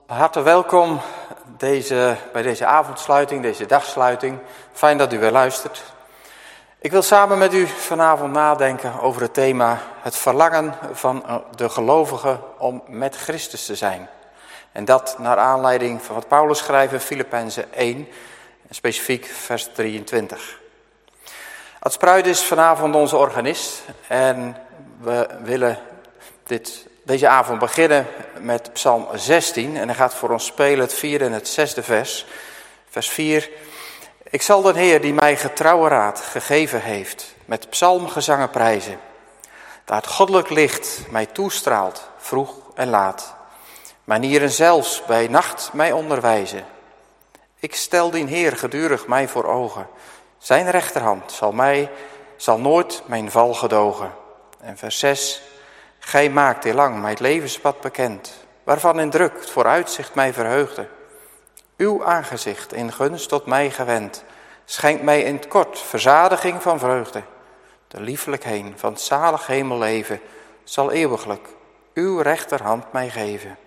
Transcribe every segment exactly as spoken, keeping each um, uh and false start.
Hartelijk welkom deze, bij deze avondsluiting, deze dagsluiting. Fijn dat u weer luistert. Ik wil samen met u vanavond nadenken over het thema het verlangen van de gelovigen om met Christus te zijn. En dat naar aanleiding van wat Paulus schrijft in Filippenzen één, specifiek vers drieëntwintig. Ad Spruit is vanavond onze organist en we willen dit... Deze avond beginnen met Psalm zestien en hij gaat voor ons spelen het vierde en het zesde vers. Vers vier. Ik zal de Heer die mij getrouwe raad gegeven heeft met psalmgezangen prijzen. Daar het goddelijk licht mij toestraalt, vroeg en laat. Manieren zelfs bij nacht mij onderwijzen. Ik stel dien Heer gedurig mij voor ogen. Zijn rechterhand zal, mij, zal nooit mijn val gedogen. En vers zes. Gij maakt heel lang mijn levenspad bekend, waarvan in druk het vooruitzicht mij verheugde. Uw aangezicht in gunst tot mij gewend, schenkt mij in het kort verzadiging van vreugde. De lieflijk heen van het zalig hemelleven zal eeuwiglijk uw rechterhand mij geven.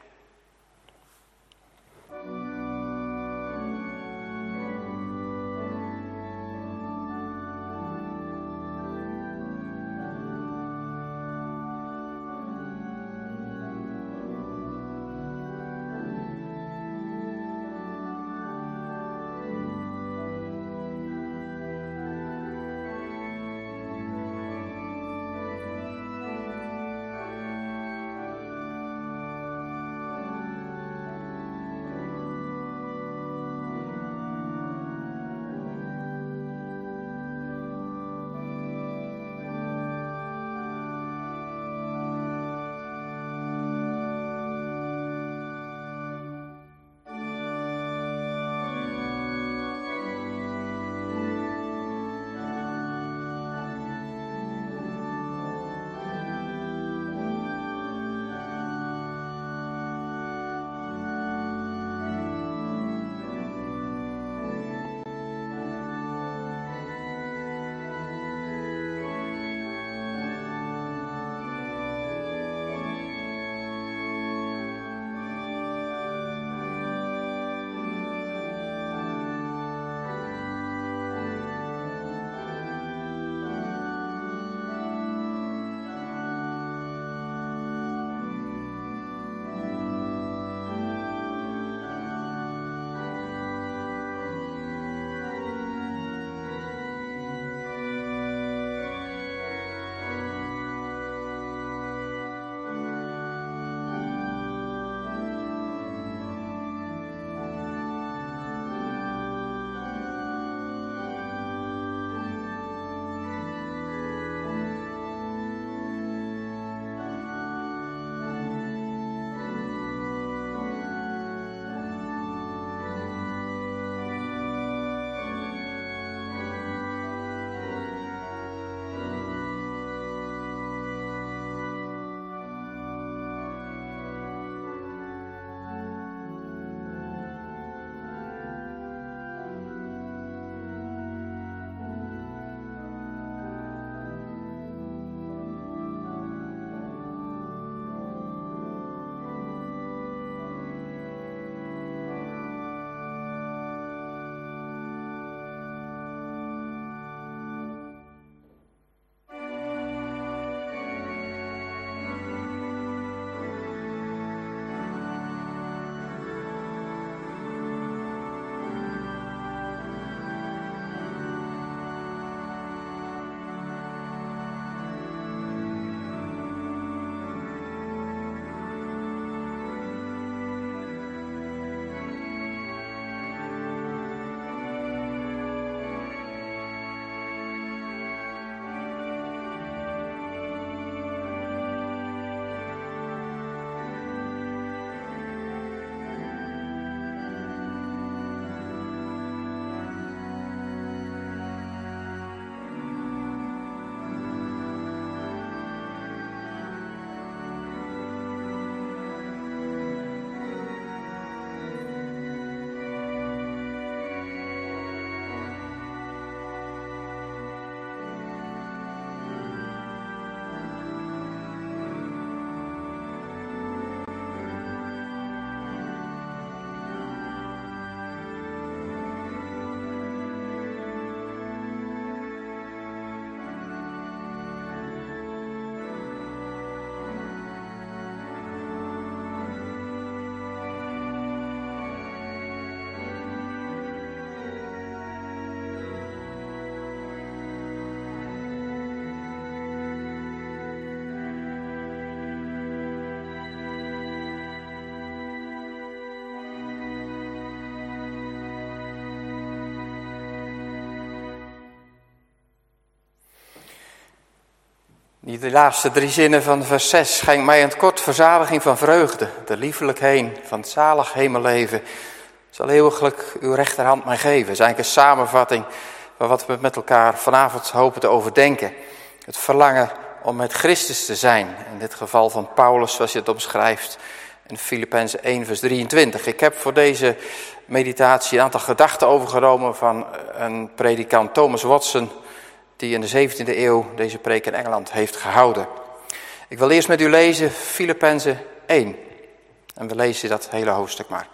Die laatste drie zinnen van vers zes. Schenk mij een kort verzadiging van vreugde, de liefelijk heen van het zalig hemelleven. Zal eeuwiglijk uw rechterhand mij geven. Dat is eigenlijk een samenvatting van wat we met elkaar vanavond hopen te overdenken. Het verlangen om met Christus te zijn. In dit geval van Paulus, zoals je het omschrijft in Filippenzen één vers drieëntwintig. Ik heb voor deze meditatie een aantal gedachten overgenomen van een predikant, Thomas Watson, die in de zeventiende eeuw deze preek in Engeland heeft gehouden. Ik wil eerst met u lezen Filippenzen één. En we lezen dat hele hoofdstuk maar.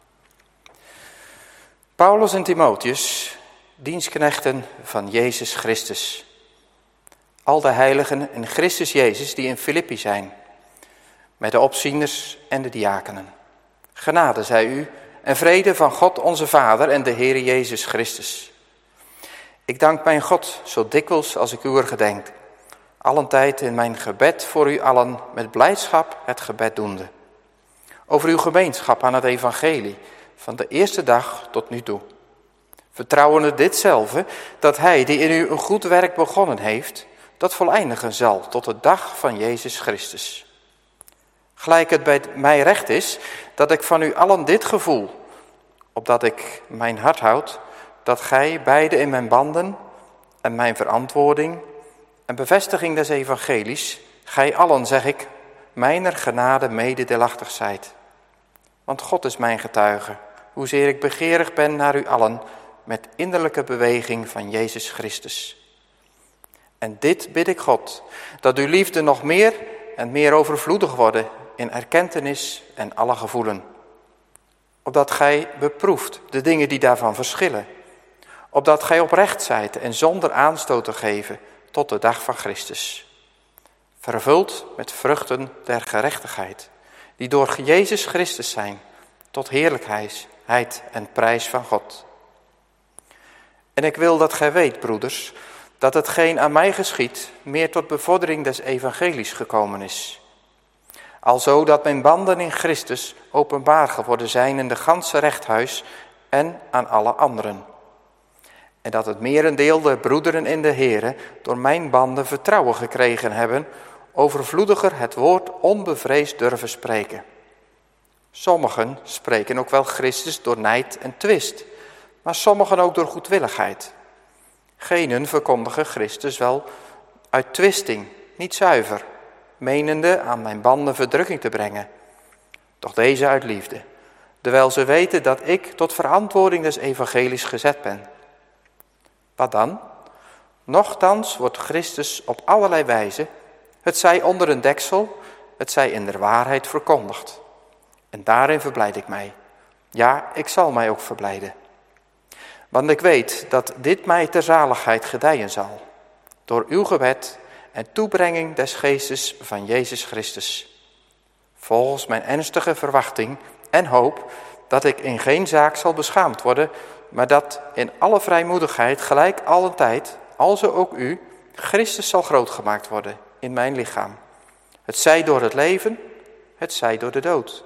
Paulus en Timotheus, dienstknechten van Jezus Christus. Al de heiligen in Christus Jezus die in Filippi zijn, met de opzieners en de diakenen. Genade zij u en vrede van God onze Vader en de Heere Jezus Christus. Ik dank mijn God zo dikwijls als ik u er gedenk, allentijd in mijn gebed voor u allen met blijdschap het gebed doende. Over uw gemeenschap aan het evangelie, van de eerste dag tot nu toe. Vertrouwende ditzelfde, dat hij die in u een goed werk begonnen heeft, dat voleindigen zal tot de dag van Jezus Christus. Gelijk het bij mij recht is, dat ik van u allen dit gevoel, opdat ik mijn hart houd, dat gij beide in mijn banden en mijn verantwoording en bevestiging des evangelies, gij allen, zeg ik, mijner genade mededeelachtig zijt. Want God is mijn getuige, hoezeer ik begeerig ben naar u allen, met innerlijke beweging van Jezus Christus. En dit bid ik God, dat uw liefde nog meer en meer overvloedig worden in erkentenis en alle gevoelen. Opdat gij beproeft de dingen die daarvan verschillen. Opdat gij oprecht zijt en zonder aanstoot te geven tot de dag van Christus. Vervuld met vruchten der gerechtigheid, die door Jezus Christus zijn, tot heerlijkheid en prijs van God. En ik wil dat gij weet, broeders, dat hetgeen aan mij geschiedt, meer tot bevordering des evangelies gekomen is. Alzo dat mijn banden in Christus openbaar geworden zijn in de ganse rechthuis en aan alle anderen. En dat het merendeel der broederen in de Here door mijn banden vertrouwen gekregen hebben, overvloediger het woord onbevreesd durven spreken. Sommigen spreken ook wel Christus door nijd en twist, maar sommigen ook door goedwilligheid. Genen verkondigen Christus wel uit twisting, niet zuiver, menende aan mijn banden verdrukking te brengen. Doch deze uit liefde, terwijl ze weten dat ik tot verantwoording des evangelies gezet ben. Wat dan? Nochtans wordt Christus op allerlei wijze, het zij onder een deksel, het zij in der waarheid verkondigd. En daarin verblijd ik mij. Ja, ik zal mij ook verblijden. Want ik weet dat dit mij ter zaligheid gedijen zal, door uw gebed en toebrenging des geestes van Jezus Christus. Volgens mijn ernstige verwachting en hoop dat ik in geen zaak zal beschaamd worden, maar dat in alle vrijmoedigheid gelijk allentijd, alzo ook u, Christus zal grootgemaakt worden in mijn lichaam. Het zij door het leven, het zij door de dood.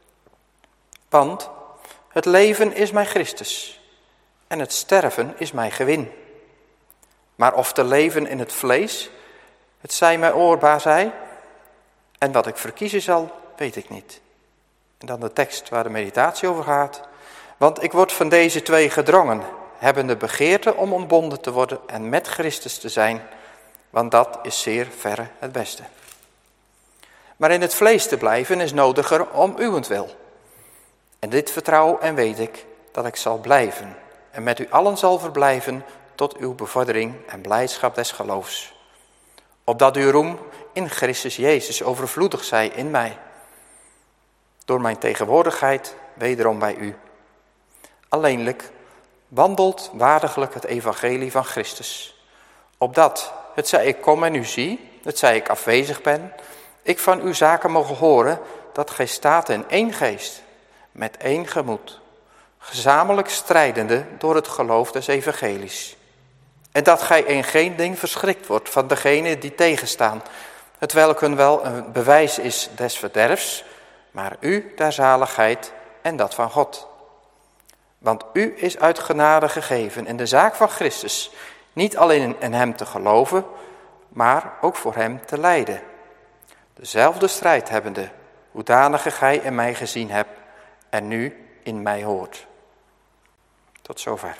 Want het leven is mij Christus en het sterven is mij gewin. Maar of te leven in het vlees, het zij mij oorbaar zij, en wat ik verkiezen zal, weet ik niet. En dan de tekst waar de meditatie over gaat. Want ik word van deze twee gedrongen, hebbende begeerte om ontbonden te worden en met Christus te zijn, want dat is zeer verre het beste. Maar in het vlees te blijven is nodiger om uwentwil. En dit vertrouw en weet ik, dat ik zal blijven en met u allen zal verblijven tot uw bevordering en blijdschap des geloofs. Opdat uw roem in Christus Jezus overvloedig zij in mij, door mijn tegenwoordigheid wederom bij u. Alleenlijk wandelt waardiglijk het evangelie van Christus, opdat, het zij ik kom en u zie, het zij ik afwezig ben, ik van uw zaken mogen horen, dat gij staat in één geest, met één gemoed, gezamenlijk strijdende door het geloof des evangelies. En dat gij in geen ding verschrikt wordt van degenen die tegenstaan, hetwelk hun wel een bewijs is des verderfs, maar u der zaligheid en dat van God. Want u is uit genade gegeven in de zaak van Christus, niet alleen in hem te geloven, maar ook voor hem te lijden. Dezelfde strijd hebbende, hoedanige gij in mij gezien hebt en nu in mij hoort. Tot zover.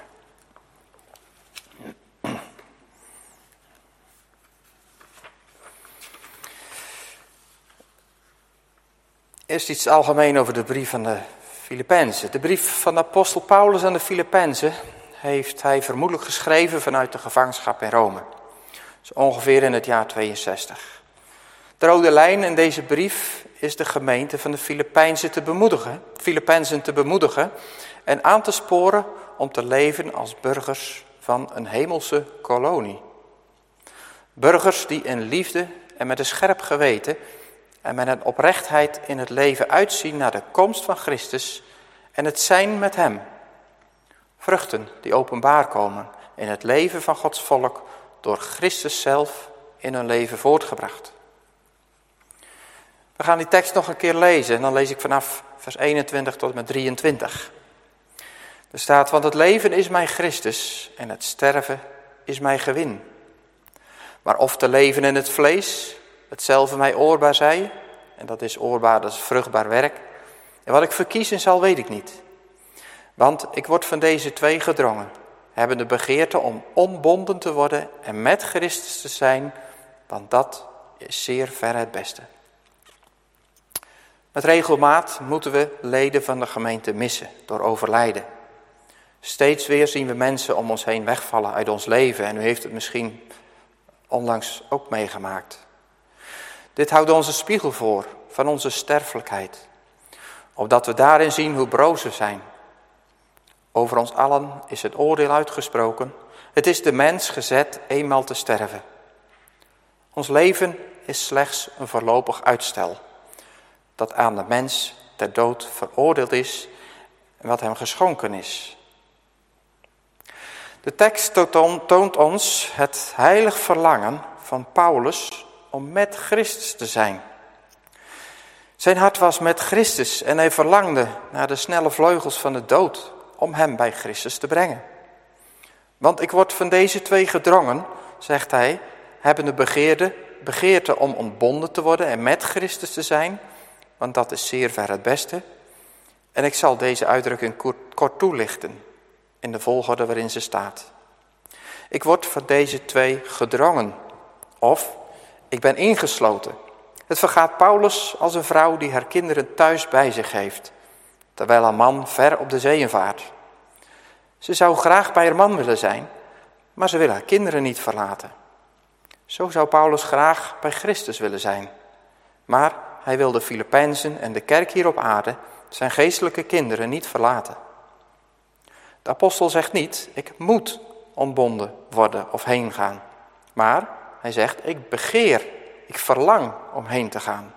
Eerst iets algemeen over de brief van de Filippenzen. De brief van de apostel Paulus aan de Filippenzen heeft hij vermoedelijk geschreven vanuit de gevangenschap in Rome. Dus ongeveer in het jaar tweeënzestig. De rode lijn in deze brief is de gemeente van de Filippenzen te bemoedigen, Filippenzen te bemoedigen en aan te sporen om te leven als burgers van een hemelse kolonie. Burgers die in liefde en met een scherp geweten en met een oprechtheid in het leven uitzien naar de komst van Christus en het zijn met hem. Vruchten die openbaar komen in het leven van Gods volk door Christus zelf in hun leven voortgebracht. We gaan die tekst nog een keer lezen en dan lees ik vanaf vers eenentwintig tot en met drieëntwintig. Er staat, want het leven is mij Christus en het sterven is mij gewin. Maar of te leven in het vlees, hetzelfde mij oorbaar zij, en dat is oorbaar, dat is vruchtbaar werk. En wat ik verkiezen zal, weet ik niet. Want ik word van deze twee gedrongen, hebben de begeerte om ontbonden te worden en met Christus te zijn, want dat is zeer ver het beste. Met regelmaat moeten we leden van de gemeente missen door overlijden. Steeds weer zien we mensen om ons heen wegvallen uit ons leven en u heeft het misschien onlangs ook meegemaakt. Dit houdt ons een spiegel voor van onze sterfelijkheid, opdat we daarin zien hoe broos we zijn. Over ons allen is het oordeel uitgesproken. Het is de mens gezet eenmaal te sterven. Ons leven is slechts een voorlopig uitstel, dat aan de mens ter dood veroordeeld is en wat hem geschonken is. De tekst toont ons het heilig verlangen van Paulus om met Christus te zijn. Zijn hart was met Christus en hij verlangde naar de snelle vleugels van de dood om hem bij Christus te brengen. Want ik word van deze twee gedrongen, zegt hij, hebben de begeerde, begeerte om ontbonden te worden en met Christus te zijn, want dat is zeer ver het beste. En ik zal deze uitdrukking kort, kort toelichten in de volgorde waarin ze staat. Ik word van deze twee gedrongen, of ik ben ingesloten. Het vergaat Paulus als een vrouw die haar kinderen thuis bij zich heeft, terwijl haar man ver op de zeeën vaart. Ze zou graag bij haar man willen zijn, maar ze wil haar kinderen niet verlaten. Zo zou Paulus graag bij Christus willen zijn, maar hij wil de Filippenzen en de kerk hier op aarde, zijn geestelijke kinderen, niet verlaten. De apostel zegt niet, ik moet ontbonden worden of heen gaan. Maar hij zegt, ik begeer, ik verlang om heen te gaan.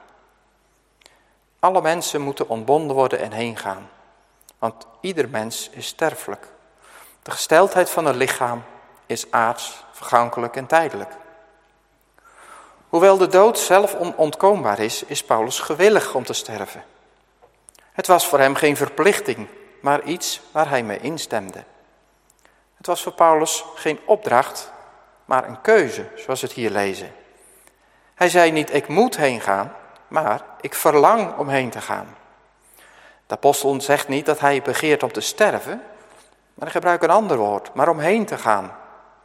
Alle mensen moeten ontbonden worden en heen gaan. Want ieder mens is sterfelijk. De gesteldheid van het lichaam is aards, vergankelijk en tijdelijk. Hoewel de dood zelf onontkoombaar is, is Paulus gewillig om te sterven. Het was voor hem geen verplichting, maar iets waar hij mee instemde. Het was voor Paulus geen opdracht, maar een keuze, zoals we het hier lezen. Hij zei niet, ik moet heen gaan, maar ik verlang om heen te gaan. De apostel zegt niet dat hij begeert om te sterven, maar hij gebruikt een ander woord, maar om heen te gaan.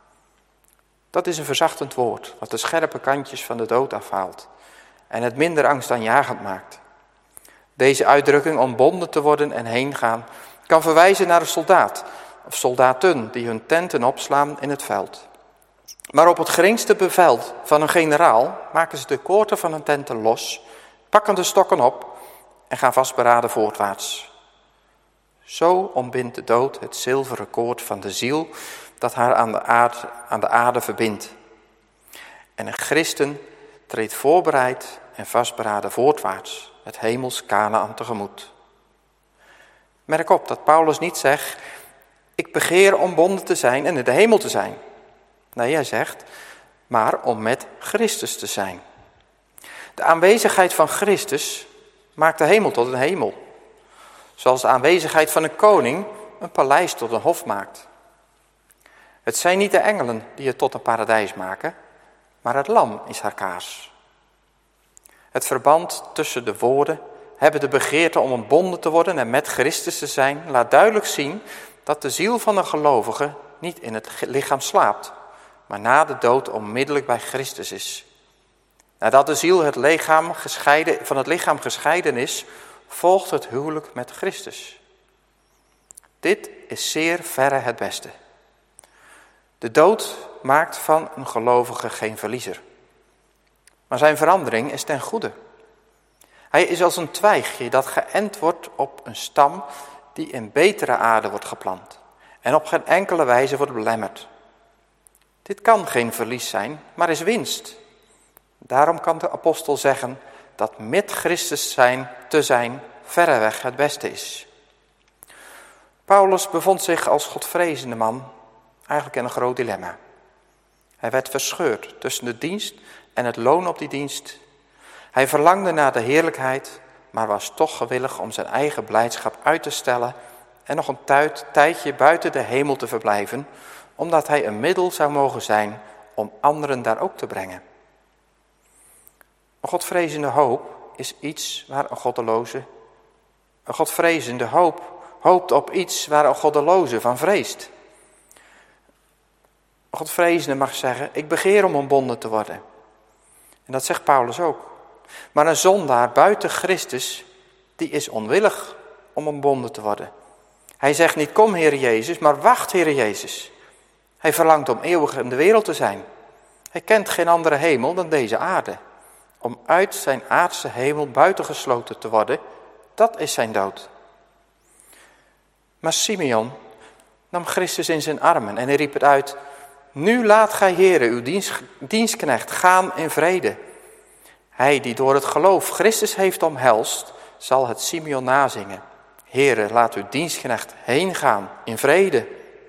Dat is een verzachtend woord, wat de scherpe kantjes van de dood afhaalt en het minder angstaanjagend maakt. Deze uitdrukking, ontbonden te worden en heen gaan, kan verwijzen naar een soldaat of soldaten die hun tenten opslaan in het veld. Maar op het geringste bevel van een generaal maken ze de koorten van hun tenten los, pakken de stokken op en gaan vastberaden voorwaarts. Zo ontbindt de dood het zilveren koord van de ziel dat haar aan de aarde, aan de aarde verbindt. En een christen treedt voorbereid en vastberaden voorwaarts, het hemels Kanaan tegemoet. Merk op dat Paulus niet zegt, ik begeer ontbonden te zijn en in de hemel te zijn. Nee, hij zegt, maar om met Christus te zijn. De aanwezigheid van Christus maakt de hemel tot een hemel. Zoals de aanwezigheid van een koning een paleis tot een hof maakt. Het zijn niet de engelen die het tot een paradijs maken, maar het lam is haar kaars. Het verband tussen de woorden, hebben de begeerte om ontbonden te worden en met Christus te zijn, laat duidelijk zien dat de ziel van een gelovige niet in het lichaam slaapt, maar na de dood onmiddellijk bij Christus is. Nadat de ziel het lichaam gescheiden, van het lichaam gescheiden is, volgt het huwelijk met Christus. Dit is zeer verre het beste. De dood maakt van een gelovige geen verliezer. Maar zijn verandering is ten goede. Hij is als een twijgje dat geënt wordt op een stam die in betere aarde wordt geplant en op geen enkele wijze wordt belemmerd. Dit kan geen verlies zijn, maar is winst. Daarom kan de apostel zeggen dat met Christus zijn, te zijn verreweg het beste is. Paulus bevond zich als godvrezende man eigenlijk in een groot dilemma. Hij werd verscheurd tussen de dienst en het loon op die dienst. Hij verlangde naar de heerlijkheid, maar was toch gewillig om zijn eigen blijdschap uit te stellen en nog een tuit, tijdje buiten de hemel te verblijven, omdat hij een middel zou mogen zijn om anderen daar ook te brengen. Een godvrezende hoop is iets waar een goddeloze, een godvrezende hoop hoopt op iets waar een goddeloze van vreest. Een godvrezende mag zeggen, ik begeer om ontbonden te worden. En dat zegt Paulus ook. Maar een zondaar buiten Christus, die is onwillig om ontbonden te worden. Hij zegt niet, kom Heer Jezus, maar wacht Heer Jezus. Hij verlangt om eeuwig in de wereld te zijn. Hij kent geen andere hemel dan deze aarde. Om uit zijn aardse hemel buitengesloten te worden, dat is zijn dood. Maar Simeon nam Christus in zijn armen en hij riep het uit, nu laat gij Heere uw dienst, dienstknecht gaan in vrede. Hij die door het geloof Christus heeft omhelst, zal het Simeon nazingen. Heere, laat uw dienstknecht heen gaan in vrede.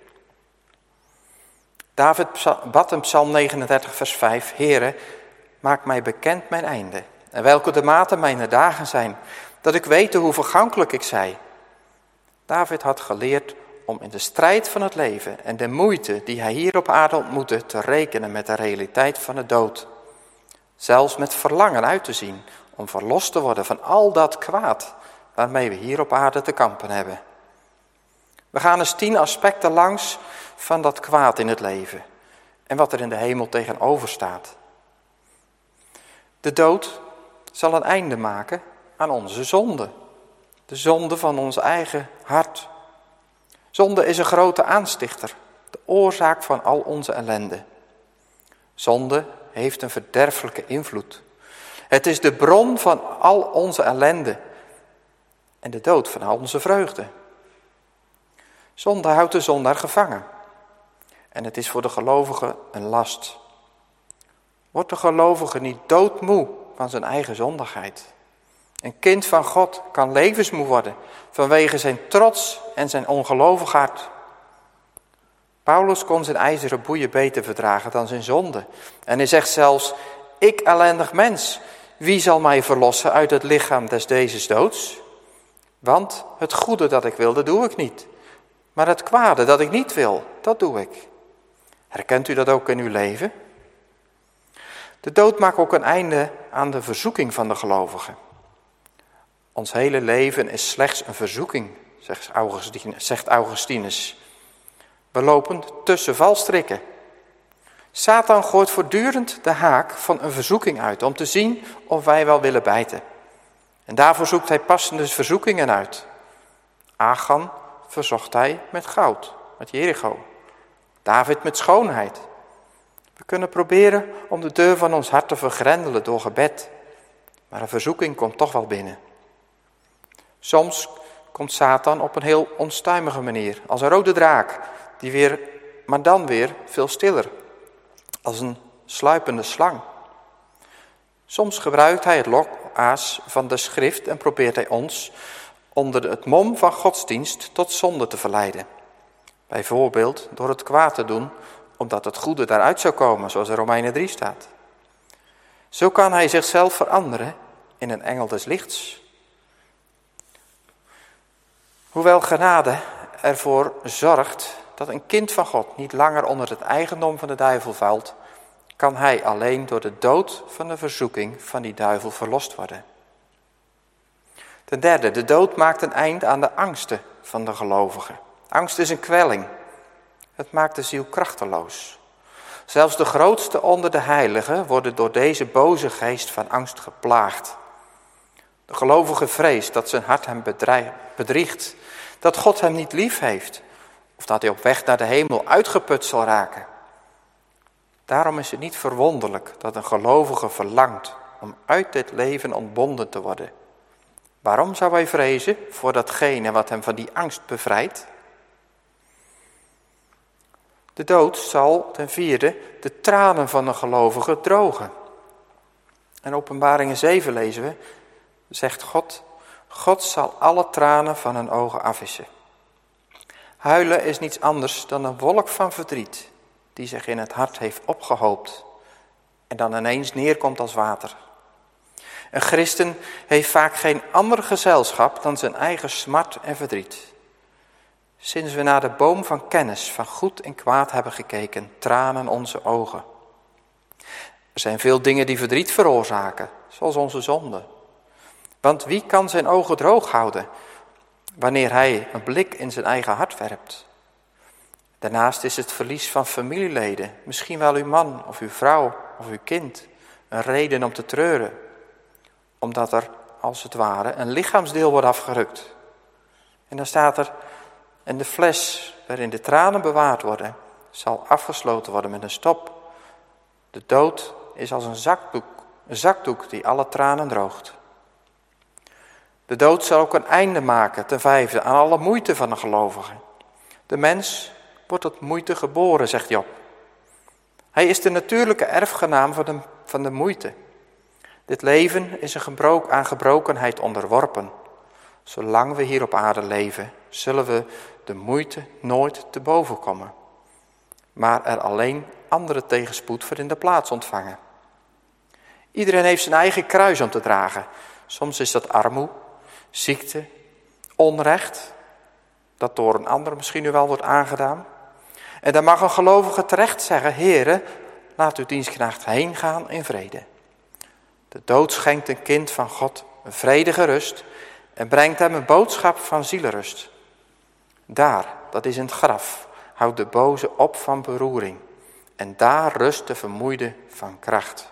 David bad in Psalm negenendertig vers vijf, Heere, maak mij bekend mijn einde. En welke de mate mijn dagen zijn, dat ik weet hoe vergankelijk ik zij. David had geleerd om in de strijd van het leven en de moeite die hij hier op aarde ontmoette te rekenen met de realiteit van de dood. Zelfs met verlangen uit te zien om verlost te worden van al dat kwaad waarmee we hier op aarde te kampen hebben. We gaan eens tien aspecten langs van dat kwaad in het leven en wat er in de hemel tegenover staat. De dood zal een einde maken aan onze zonde. De zonde van ons eigen hart. Zonde is een grote aanstichter, de oorzaak van al onze ellende. Zonde heeft een verderfelijke invloed. Het is de bron van al onze ellende en de dood van al onze vreugde. Zonde houdt de zondaar gevangen en het is voor de gelovige een last. Wordt de gelovige niet doodmoe van zijn eigen zondigheid? Een kind van God kan levensmoe worden vanwege zijn trots en zijn ongelovig hart. Paulus kon zijn ijzeren boeien beter verdragen dan zijn zonde. En hij zegt zelfs, ik ellendig mens, wie zal mij verlossen uit het lichaam des dezes doods? Want het goede dat ik wil, dat doe ik niet. Maar het kwade dat ik niet wil, dat doe ik. Herkent u dat ook in uw leven? De dood maakt ook een einde aan de verzoeking van de gelovigen. Ons hele leven is slechts een verzoeking, zegt Augustinus. We lopen tussen valstrikken. Satan gooit voortdurend de haak van een verzoeking uit om te zien of wij wel willen bijten. En daarvoor zoekt hij passende verzoekingen uit. Achan verzocht hij met goud, met Jericho. David met schoonheid. We kunnen proberen om de deur van ons hart te vergrendelen door gebed. Maar een verzoeking komt toch wel binnen. Soms komt Satan op een heel onstuimige manier, als een rode draak, die weer, maar dan weer veel stiller, als een sluipende slang. Soms gebruikt hij het lokaas van de schrift en probeert hij ons onder het mom van godsdienst tot zonde te verleiden. Bijvoorbeeld door het kwaad te doen, omdat het goede daaruit zou komen, zoals in Romeinen drie staat. Zo kan hij zichzelf veranderen in een engel des lichts. Hoewel genade ervoor zorgt dat een kind van God niet langer onder het eigendom van de duivel valt, kan hij alleen door de dood van de verzoeking van die duivel verlost worden. Ten derde, de dood maakt een eind aan de angsten van de gelovigen. Angst is een kwelling. Het maakt de ziel krachteloos. Zelfs de grootste onder de heiligen worden door deze boze geest van angst geplaagd. De gelovige vreest dat zijn hart hem bedriegt, dat God hem niet lief heeft, of dat hij op weg naar de hemel uitgeput zal raken. Daarom is het niet verwonderlijk dat een gelovige verlangt om uit dit leven ontbonden te worden. Waarom zou hij vrezen voor datgene wat hem van die angst bevrijdt? De dood zal ten vierde de tranen van een gelovige drogen. In Openbaringen zeven lezen we, zegt God, God zal alle tranen van hun ogen afwissen. Huilen is niets anders dan een wolk van verdriet die zich in het hart heeft opgehoopt en dan ineens neerkomt als water. Een christen heeft vaak geen ander gezelschap dan zijn eigen smart en verdriet. Sinds we naar de boom van kennis van goed en kwaad hebben gekeken, tranen onze ogen. Er zijn veel dingen die verdriet veroorzaken, zoals onze zonde. Want wie kan zijn ogen droog houden wanneer hij een blik in zijn eigen hart werpt? Daarnaast is het verlies van familieleden, misschien wel uw man of uw vrouw of uw kind, een reden om te treuren. Omdat er, als het ware, een lichaamsdeel wordt afgerukt. En dan staat er, en de fles waarin de tranen bewaard worden, zal afgesloten worden met een stop. De dood is als een zakdoek, een zakdoek die alle tranen droogt. De dood zal ook een einde maken, ten vijfde, aan alle moeite van de gelovige. De mens wordt tot moeite geboren, zegt Job. Hij is de natuurlijke erfgenaam van de, van de moeite. Dit leven is een gebroken, aan gebrokenheid onderworpen. Zolang we hier op aarde leven, zullen we de moeite nooit te boven komen. Maar er alleen andere tegenspoed voor in de plaats ontvangen. Iedereen heeft zijn eigen kruis om te dragen. Soms is dat armoede, ziekte, onrecht, dat door een ander misschien nu wel wordt aangedaan. En dan mag een gelovige terecht zeggen, Heere, laat uw dienstknecht heen gaan in vrede. De dood schenkt een kind van God een vredige rust en brengt hem een boodschap van zielerust. Daar, dat is in het graf, houdt de boze op van beroering. En daar rust de vermoeide van kracht.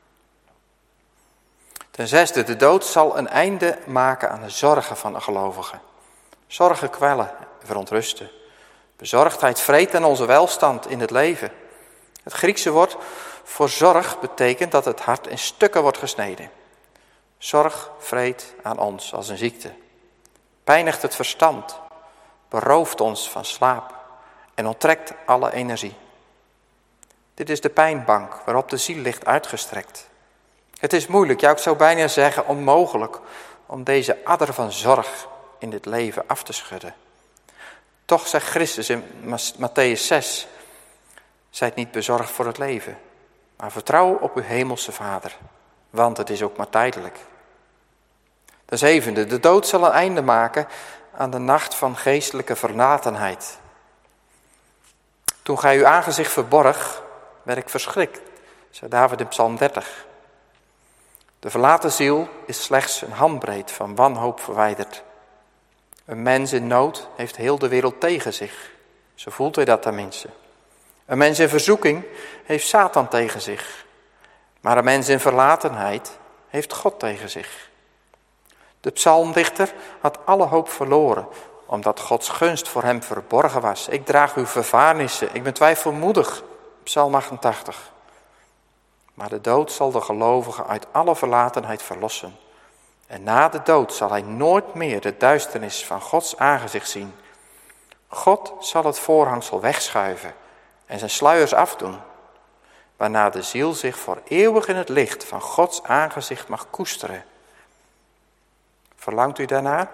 Ten zesde, de dood zal een einde maken aan de zorgen van de gelovigen. Zorgen kwellen en verontrusten. Bezorgdheid vreet aan onze welstand in het leven. Het Griekse woord voor zorg betekent dat het hart in stukken wordt gesneden. Zorg vreet aan ons als een ziekte. Pijnigt het verstand. Berooft ons van slaap. En onttrekt alle energie. Dit is de pijnbank waarop de ziel ligt uitgestrekt. Het is moeilijk, ja ik zou bijna zeggen onmogelijk, om deze adder van zorg in dit leven af te schudden. Toch zegt Christus in Mattheüs zes, zijt niet bezorgd voor het leven, maar vertrouw op uw hemelse Vader, want het is ook maar tijdelijk. De zevende, de dood zal een einde maken aan de nacht van geestelijke verlatenheid. Toen gij uw aangezicht verborg, werd ik verschrikt, zei David in Psalm dertig. De verlaten ziel is slechts een handbreed van wanhoop verwijderd. Een mens in nood heeft heel de wereld tegen zich. Zo voelt hij dat tenminste. Een mens in verzoeking heeft Satan tegen zich. Maar een mens in verlatenheid heeft God tegen zich. De psalmdichter had alle hoop verloren, omdat Gods gunst voor hem verborgen was. Ik draag uw vervaarnissen, ik ben twijfelmoedig. Psalm achtentachtig. Maar de dood zal de gelovige uit alle verlatenheid verlossen. En na de dood zal hij nooit meer de duisternis van Gods aangezicht zien. God zal het voorhangsel wegschuiven en zijn sluiers afdoen. Waarna de ziel zich voor eeuwig in het licht van Gods aangezicht mag koesteren. Verlangt u daarnaar?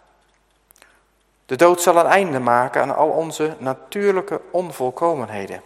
De dood zal een einde maken aan al onze natuurlijke onvolkomenheden.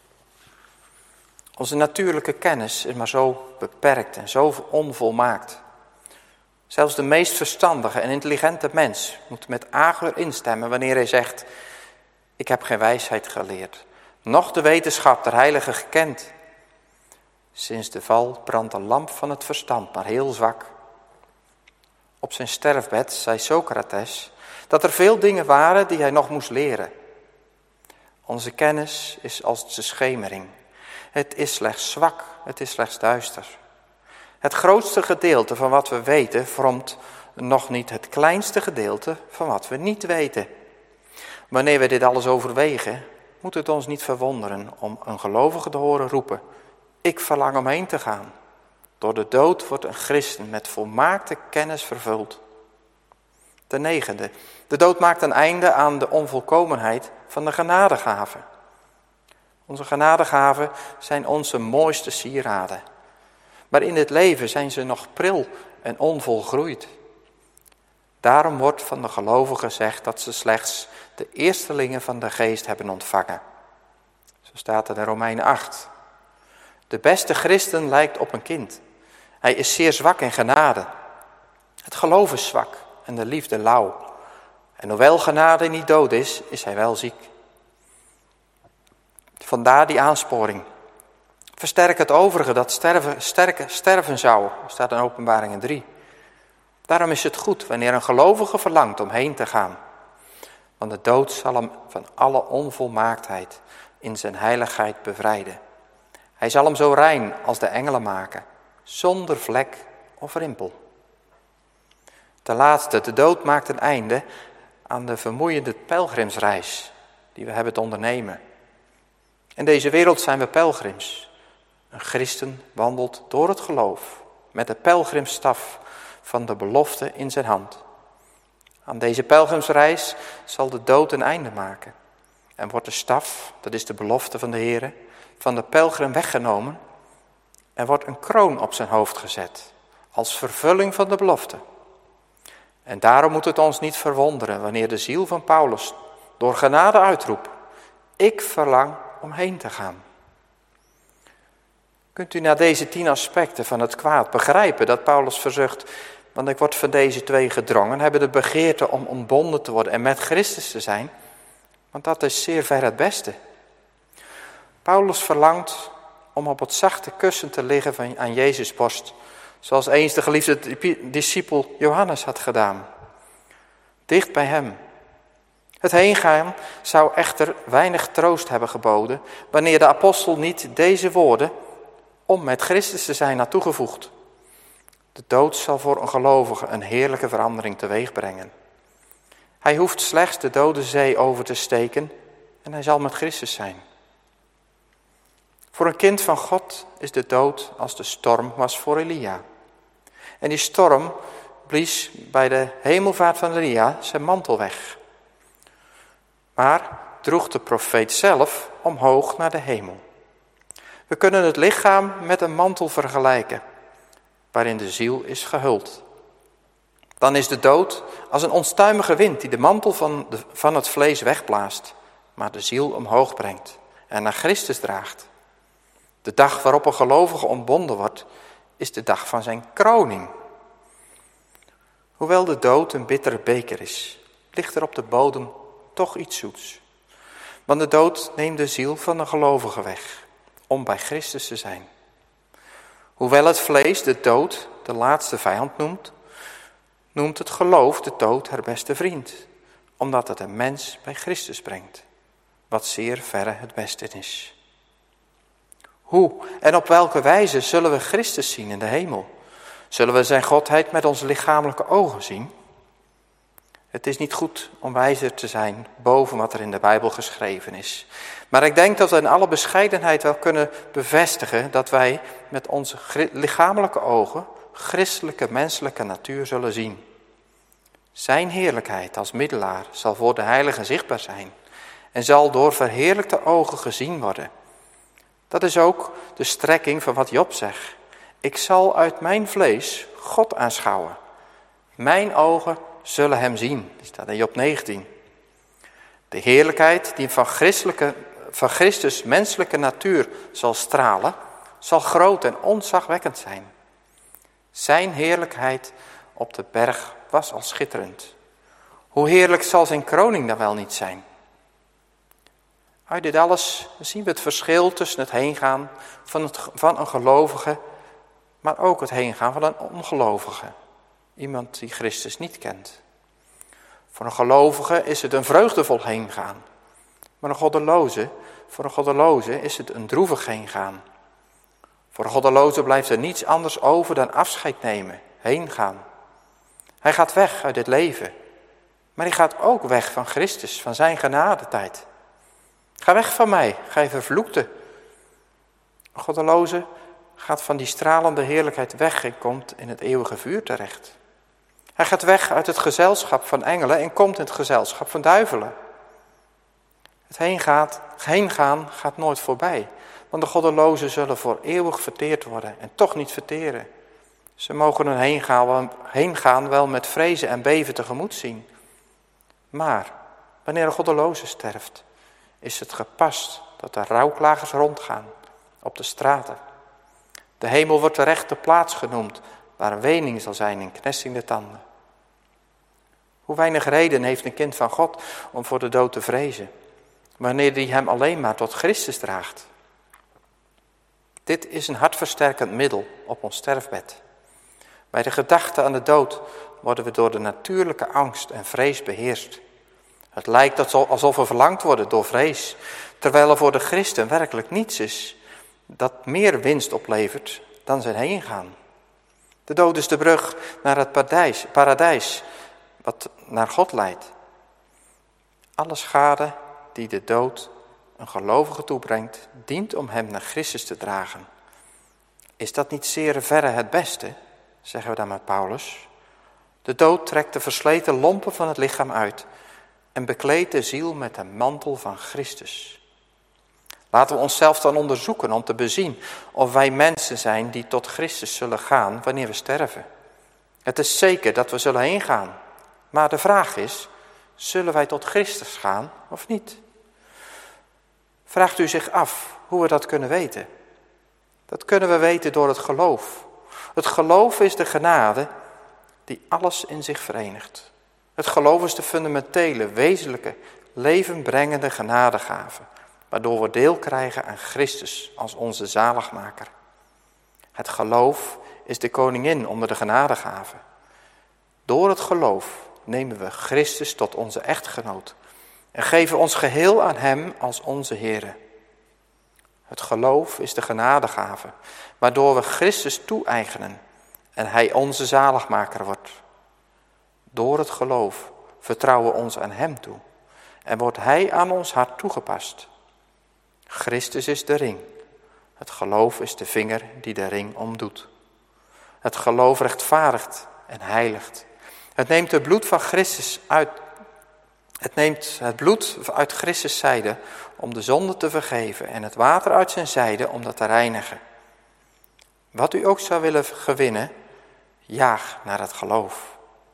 Onze natuurlijke kennis is maar zo beperkt en zo onvolmaakt. Zelfs de meest verstandige en intelligente mens moet met ager instemmen wanneer hij zegt, ik heb geen wijsheid geleerd, noch de wetenschap der heiligen gekend. Sinds de val brandt de lamp van het verstand maar heel zwak. Op zijn sterfbed zei Socrates dat er veel dingen waren die hij nog moest leren. Onze kennis is als de schemering. Het is slechts zwak, het is slechts duister. Het grootste gedeelte van wat we weten vormt nog niet het kleinste gedeelte van wat we niet weten. Wanneer we dit alles overwegen, moet het ons niet verwonderen om een gelovige te horen roepen: ik verlang om heen te gaan. Door de dood wordt een christen met volmaakte kennis vervuld. Ten negende, de dood maakt een einde aan de onvolkomenheid van de genadegaven. Onze genadegaven zijn onze mooiste sieraden. Maar in dit leven zijn ze nog pril en onvolgroeid. Daarom wordt van de gelovigen gezegd dat ze slechts de eerstelingen van de geest hebben ontvangen. Zo staat er in Romeinen acht. De beste christen lijkt op een kind. Hij is zeer zwak in genade. Het geloof is zwak en de liefde lauw. En hoewel genade niet dood is, is hij wel ziek. Vandaar die aansporing. Versterk het overige dat sterven, sterke, sterven zou, staat in Openbaringen drie. Daarom is het goed wanneer een gelovige verlangt om heen te gaan. Want de dood zal hem van alle onvolmaaktheid in zijn heiligheid bevrijden. Hij zal hem zo rein als de engelen maken, zonder vlek of rimpel. Ten laatste, de dood maakt een einde aan de vermoeiende pelgrimsreis die we hebben te ondernemen. In deze wereld zijn we pelgrims. Een christen wandelt door het geloof met de pelgrimsstaf van de belofte in zijn hand. Aan deze pelgrimsreis zal de dood een einde maken. En wordt de staf, dat is de belofte van de Heer, van de pelgrim weggenomen. En wordt een kroon op zijn hoofd gezet, als vervulling van de belofte. En daarom moet het ons niet verwonderen wanneer de ziel van Paulus door genade uitroept: ik verlang om heen te gaan. Kunt u na deze tien aspecten van het kwaad begrijpen dat Paulus verzucht: want ik word van deze twee gedrongen, hebben de begeerte om ontbonden te worden en met Christus te zijn, want dat is zeer ver het beste. Paulus verlangt om op het zachte kussen te liggen van, aan Jezus' borst, zoals eens de geliefde discipel Johannes had gedaan. Dicht bij hem. Het heengaan zou echter weinig troost hebben geboden, wanneer de apostel niet deze woorden om met Christus te zijn had toegevoegd. De dood zal voor een gelovige een heerlijke verandering teweeg brengen. Hij hoeft slechts de dode zee over te steken en hij zal met Christus zijn. Voor een kind van God is de dood als de storm was voor Elia. En die storm blies bij de hemelvaart van Elia zijn mantel weg. Maar droeg de profeet zelf omhoog naar de hemel. We kunnen het lichaam met een mantel vergelijken, waarin de ziel is gehuld. Dan is de dood als een onstuimige wind die de mantel van, de, van het vlees wegblaast, maar de ziel omhoog brengt en naar Christus draagt. De dag waarop een gelovige ontbonden wordt, is de dag van zijn kroning. Hoewel de dood een bittere beker is, ligt er op de bodem toch iets zoets. Want de dood neemt de ziel van de gelovige weg, om bij Christus te zijn. Hoewel het vlees de dood de laatste vijand noemt, noemt het geloof de dood haar beste vriend, omdat het een mens bij Christus brengt, wat zeer verre het beste is. Hoe en op welke wijze zullen we Christus zien in de hemel? Zullen we zijn godheid met onze lichamelijke ogen zien? Het is niet goed om wijzer te zijn boven wat er in de Bijbel geschreven is. Maar ik denk dat we in alle bescheidenheid wel kunnen bevestigen dat wij met onze lichamelijke ogen christelijke menselijke natuur zullen zien. Zijn heerlijkheid als middelaar zal voor de heiligen zichtbaar zijn en zal door verheerlijkte ogen gezien worden. Dat is ook de strekking van wat Job zegt. Ik zal uit mijn vlees God aanschouwen. Mijn ogen zullen hem zien. Dat staat in Job negentien. De heerlijkheid die van, christelijke, van Christus menselijke natuur zal stralen, zal groot en ontzagwekkend zijn. Zijn heerlijkheid op de berg was al schitterend. Hoe heerlijk zal zijn kroning dan wel niet zijn? Uit dit alles zien we het verschil tussen het heengaan van, het, van een gelovige, maar ook het heengaan van een ongelovige. Iemand die Christus niet kent. Voor een gelovige is het een vreugdevol heengaan. Maar een goddeloze, voor een goddeloze is het een droevig heengaan. Voor een goddeloze blijft er niets anders over dan afscheid nemen, heengaan. Hij gaat weg uit dit leven. Maar hij gaat ook weg van Christus, van zijn genadetijd. Ga weg van mij, gij vervloekte. Een goddeloze gaat van die stralende heerlijkheid weg en komt in het eeuwige vuur terecht. Hij gaat weg uit het gezelschap van engelen en komt in het gezelschap van duivelen. Het heengaat, heengaan gaat nooit voorbij, want de goddelozen zullen voor eeuwig verteerd worden en toch niet verteren. Ze mogen hun heengaan, heengaan wel met vrezen en beven tegemoet zien. Maar wanneer een goddeloze sterft, is het gepast dat er rouwklagers rondgaan op de straten. De hemel wordt de rechte plaats genoemd, waar een wening zal zijn in knessende tanden. Hoe weinig reden heeft een kind van God om voor de dood te vrezen, wanneer die hem alleen maar tot Christus draagt. Dit is een hartversterkend middel op ons sterfbed. Bij de gedachte aan de dood worden we door de natuurlijke angst en vrees beheerst. Het lijkt alsof we verlangd worden door vrees, terwijl er voor de christen werkelijk niets is dat meer winst oplevert dan zijn heengaan. De dood is de brug naar het paradijs, paradijs wat naar God leidt. Alle schade die de dood een gelovige toebrengt, dient om hem naar Christus te dragen. Is dat niet zeer verre het beste, zeggen we dan met Paulus? De dood trekt de versleten lompen van het lichaam uit en bekleedt de ziel met de mantel van Christus. Laten we onszelf dan onderzoeken om te bezien of wij mensen zijn die tot Christus zullen gaan wanneer we sterven. Het is zeker dat we zullen heen gaan, maar de vraag is, zullen wij tot Christus gaan of niet? Vraagt u zich af hoe we dat kunnen weten? Dat kunnen we weten door het geloof. Het geloof is de genade die alles in zich verenigt. Het geloof is de fundamentele, wezenlijke, levenbrengende genadegave, waardoor we deel krijgen aan Christus als onze zaligmaker. Het geloof is de koningin onder de genadegaven. Door het geloof nemen we Christus tot onze echtgenoot en geven ons geheel aan hem als onze Heere. Het geloof is de genadegave, waardoor we Christus toe-eigenen en hij onze zaligmaker wordt. Door het geloof vertrouwen we ons aan hem toe en wordt hij aan ons hart toegepast. Christus is de ring. Het geloof is de vinger die de ring omdoet. Het geloof rechtvaardigt en heiligt. Het neemt het bloed van Christus uit. Het neemt het bloed uit Christus zijde om de zonde te vergeven en het water uit zijn zijde om dat te reinigen. Wat u ook zou willen gewinnen, jaag naar het geloof.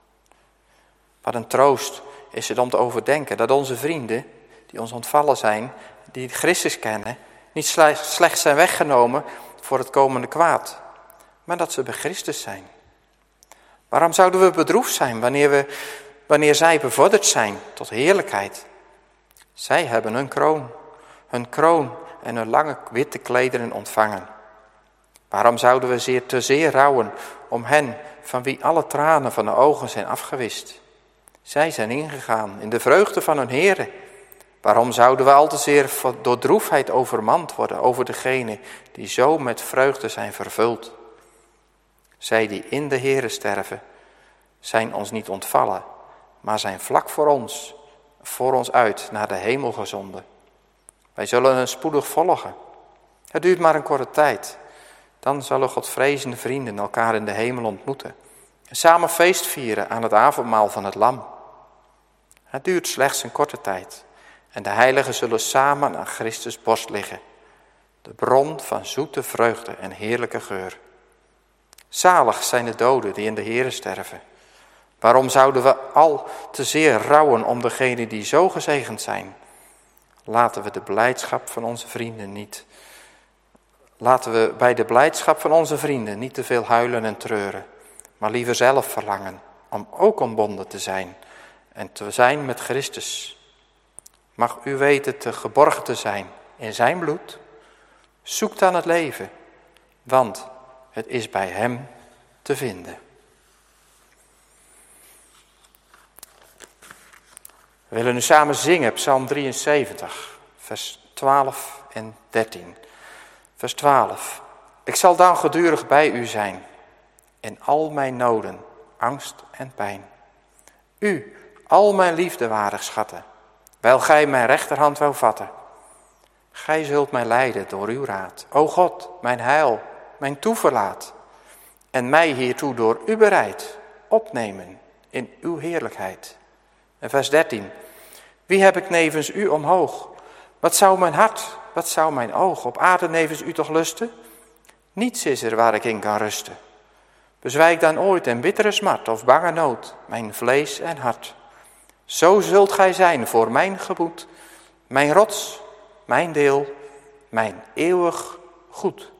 Wat een troost is het om te overdenken dat onze vrienden die ons ontvallen zijn, die Christus kennen, niet slechts zijn weggenomen voor het komende kwaad, maar dat ze bij Christus zijn. Waarom zouden we bedroefd zijn wanneer, we, wanneer zij bevorderd zijn tot heerlijkheid? Zij hebben hun kroon, hun kroon en hun lange witte klederen ontvangen. Waarom zouden we zeer te zeer rouwen om hen van wie alle tranen van de ogen zijn afgewist? Zij zijn ingegaan in de vreugde van hun Heere. Waarom zouden we al te zeer door droefheid overmand worden over degene die zo met vreugde zijn vervuld? Zij die in de Heere sterven, zijn ons niet ontvallen, maar zijn vlak voor ons, voor ons uit naar de hemel gezonden. Wij zullen hen spoedig volgen. Het duurt maar een korte tijd. Dan zullen godvrezende vrienden elkaar in de hemel ontmoeten en samen feest vieren aan het avondmaal van het Lam. Het duurt slechts een korte tijd en de heiligen zullen samen aan Christus borst liggen, de bron van zoete vreugde en heerlijke geur. Zalig zijn de doden die in de Heere sterven. Waarom zouden we al te zeer rouwen om degenen die zo gezegend zijn? Laten we de blijdschap van onze vrienden niet. Laten we bij de blijdschap van onze vrienden niet te veel huilen en treuren, maar liever zelf verlangen om ook ontbonden te zijn en te zijn met Christus. mag u weten te geborgen te zijn in zijn bloed. Zoek dan het leven, want het is bij hem te vinden. We willen nu samen zingen, Psalm drieënzeventig, vers twaalf en dertien. Vers twaalf. Ik zal dan gedurig bij u zijn, in al mijn noden, angst en pijn. U, al mijn liefde waardig schatten, wijl gij mijn rechterhand wou vatten. Gij zult mij leiden door uw raad, o God, mijn heil, mijn toeverlaat. En mij hiertoe door u bereid opnemen in uw heerlijkheid. En vers dertien. Wie heb ik nevens u omhoog? Wat zou mijn hart, wat zou mijn oog op aarde nevens u toch lusten? Niets is er waar ik in kan rusten. Bezwijk dan ooit een bittere smart of bange nood, mijn vlees en hart. Zo zult gij zijn voor mijn geboed, mijn rots, mijn deel, mijn eeuwig goed.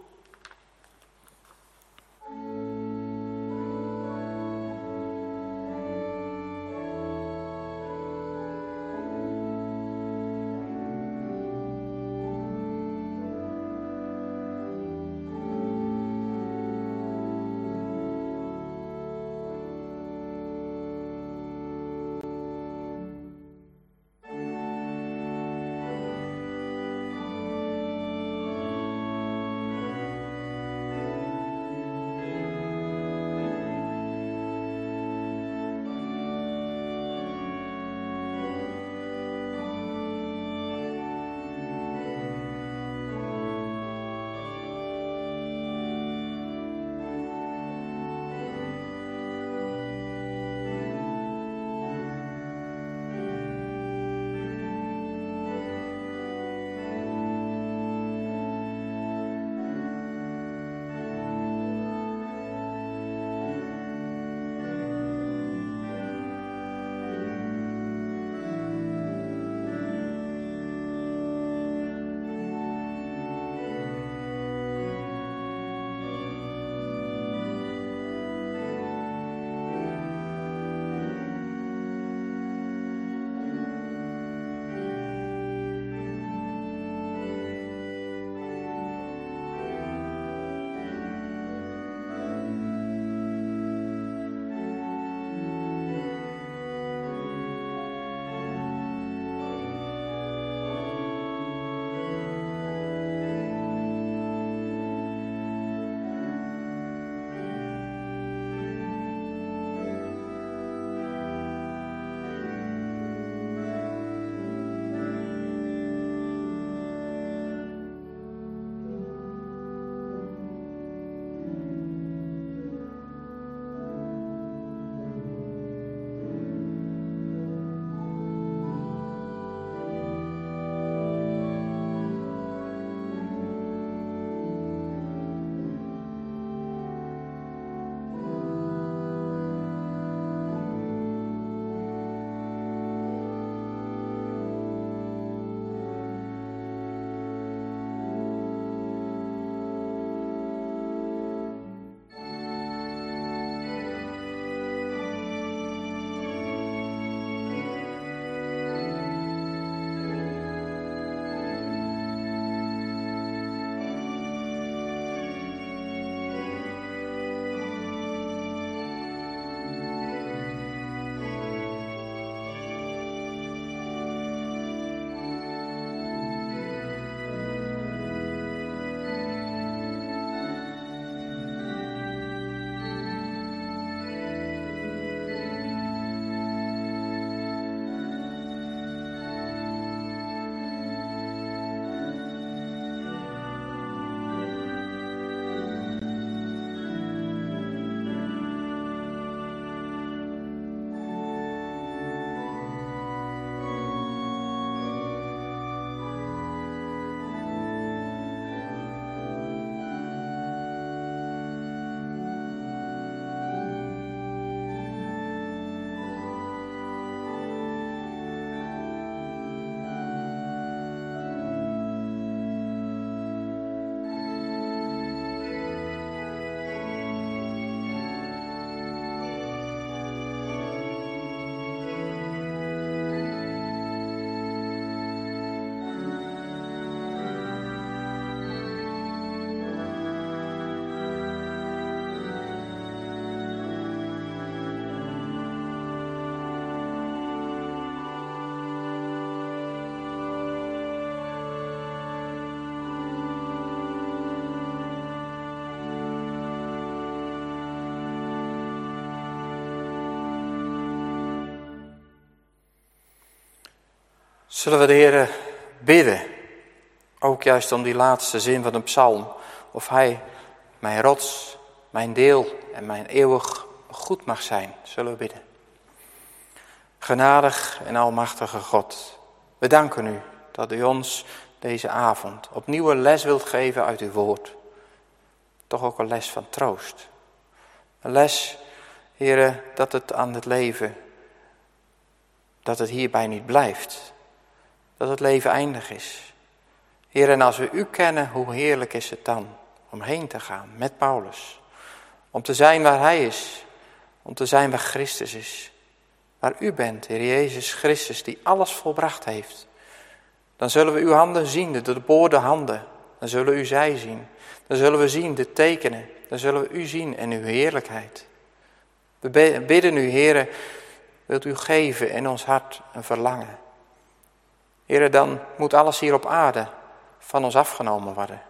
Zullen we de Heer bidden, ook juist om die laatste zin van de psalm, of Hij mijn rots, mijn deel en mijn eeuwig goed mag zijn. Zullen we bidden. Genadig en almachtige God, we danken u dat u ons deze avond opnieuw een les wilt geven uit uw woord. Toch ook een les van troost. Een les, Heere, dat het aan het leven, dat het hierbij niet blijft. Dat het leven eindig is. Heer, en als we u kennen, hoe heerlijk is het dan om heen te gaan met Paulus. Om te zijn waar hij is. Om te zijn waar Christus is. Waar u bent, Heer Jezus Christus, die alles volbracht heeft. Dan zullen we uw handen zien, de doorboorde handen. Dan zullen we u zij zien. Dan zullen we zien de tekenen. Dan zullen we u zien en uw heerlijkheid. We bidden u, Heer, wilt u geven in ons hart een verlangen. Heer, dan moet alles hier op aarde van ons afgenomen worden.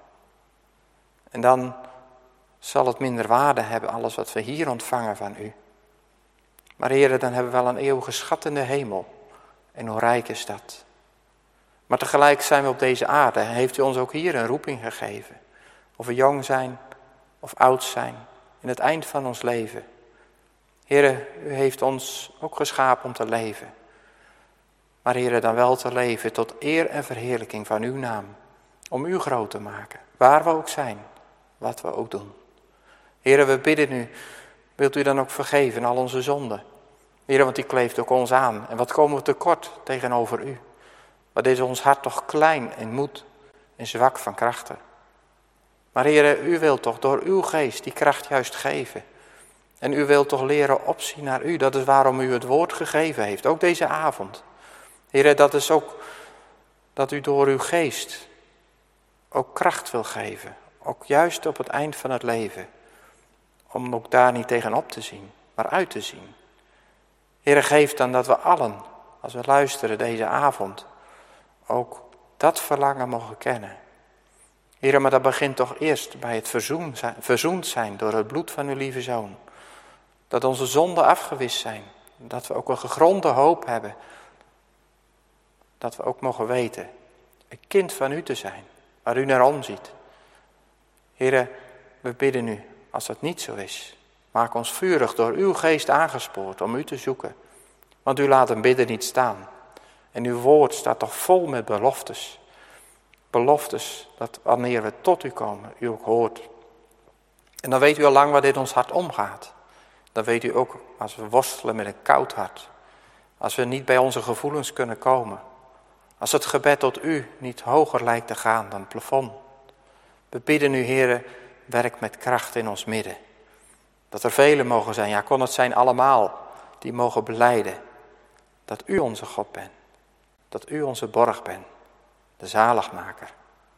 En dan zal het minder waarde hebben, alles wat we hier ontvangen van u. Maar Heer, dan hebben we wel een eeuwige schat in de hemel. En hoe rijk is dat? Maar tegelijk zijn we op deze aarde. Heeft u ons ook hier een roeping gegeven. Of we jong zijn of oud zijn. In het eind van ons leven. Heer, u heeft ons ook geschapen om te leven. Maar Heer, dan wel te leven tot eer en verheerlijking van uw naam. Om u groot te maken. Waar we ook zijn. Wat we ook doen. Heer, we bidden u. Wilt u dan ook vergeven al onze zonden? Heer, want die kleeft ook ons aan. En wat komen we tekort tegenover u? Wat is ons hart toch klein en moed en zwak van krachten. Maar Heer, u wilt toch door uw geest die kracht juist geven. En u wilt toch leren opzien naar u. Dat is waarom u het woord gegeven heeft. Ook deze avond. Heer, dat is ook dat u door uw geest ook kracht wil geven. Ook juist op het eind van het leven. Om ook daar niet tegenop te zien, maar uit te zien. Heer, geef dan dat we allen, als we luisteren deze avond, ook dat verlangen mogen kennen. Heer, maar dat begint toch eerst bij het verzoen zijn, verzoend zijn door het bloed van uw lieve Zoon. Dat onze zonden afgewist zijn. Dat we ook een gegronde hoop hebben. Dat we ook mogen weten, een kind van u te zijn, waar u naar omziet. Heer, we bidden u, als dat niet zo is, maak ons vurig door uw geest aangespoord om u te zoeken. Want u laat een bidden niet staan. En uw woord staat toch vol met beloftes. Beloftes dat wanneer we tot u komen, u ook hoort. En dan weet u al lang wat dit ons hart omgaat. Dan weet u ook als we worstelen met een koud hart. Als we niet bij onze gevoelens kunnen komen. Als het gebed tot u niet hoger lijkt te gaan dan het plafond. We bidden u, Heere, werk met kracht in ons midden. Dat er velen mogen zijn, ja kon het zijn allemaal, die mogen belijden dat u onze God bent. Dat u onze borg bent, de zaligmaker.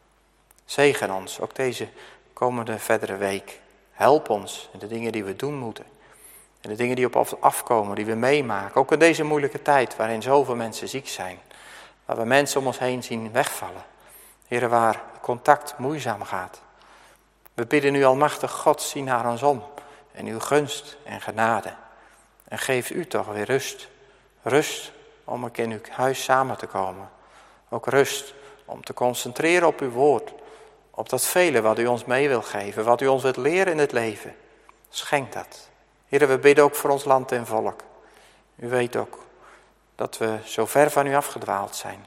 Zegen ons, ook deze komende verdere week. Help ons in de dingen die we doen moeten. En de dingen die op ons afkomen, die we meemaken. Ook in deze moeilijke tijd waarin zoveel mensen ziek zijn. Waar we mensen om ons heen zien wegvallen. Heere, waar contact moeizaam gaat. We bidden u almachtig God, zie naar ons om. En uw gunst en genade. En geef u toch weer rust. Rust om ook in uw huis samen te komen. Ook rust om te concentreren op uw woord. Op dat vele wat u ons mee wil geven. Wat u ons wilt leren in het leven. Schenk dat. Heere, we bidden ook voor ons land en volk. U weet ook dat we zo ver van u afgedwaald zijn.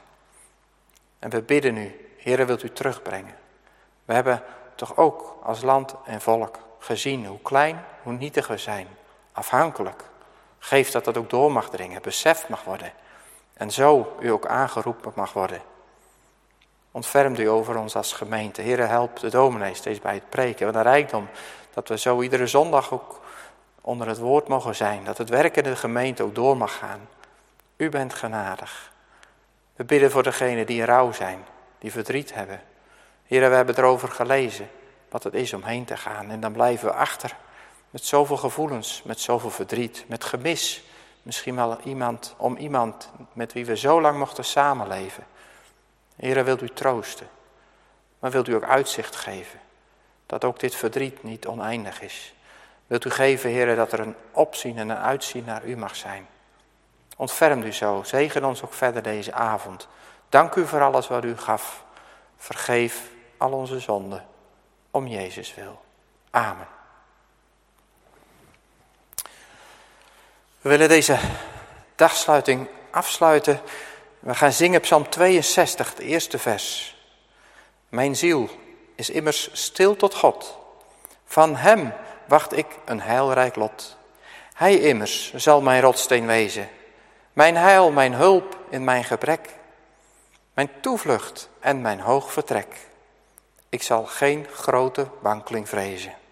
En we bidden u, Heere, wilt u terugbrengen. We hebben toch ook als land en volk gezien hoe klein, hoe nietig we zijn. Afhankelijk. Geef dat dat ook door mag dringen, beseft mag worden. En zo u ook aangeroepen mag worden. Ontfermt u over ons als gemeente. Heere, help de dominee steeds bij het preken. Wat een rijkdom dat we zo iedere zondag ook onder het woord mogen zijn. Dat het werk in de gemeente ook door mag gaan. U bent genadig. We bidden voor degenen die in rouw zijn, die verdriet hebben. Heere, we hebben erover gelezen wat het is om heen te gaan. En dan blijven we achter met zoveel gevoelens, met zoveel verdriet, met gemis. Misschien wel iemand om iemand met wie we zo lang mochten samenleven. Heere, wilt u troosten, maar wilt u ook uitzicht geven. Dat ook dit verdriet niet oneindig is. Wilt u geven, Heere, dat er een opzien en een uitzien naar u mag zijn. Ontfermt u zo, zegen ons ook verder deze avond. Dank u voor alles wat u gaf. Vergeef al onze zonden. Om Jezus wil. Amen. We willen deze dagsluiting afsluiten. We gaan zingen Psalm tweeënzestig, het eerste vers. Mijn ziel is immers stil tot God. Van hem wacht ik een heilrijk lot. Hij immers zal mijn rotsteen wezen. Mijn heil, mijn hulp in mijn gebrek. Mijn toevlucht en mijn hoog vertrek. Ik zal geen grote wankeling vrezen.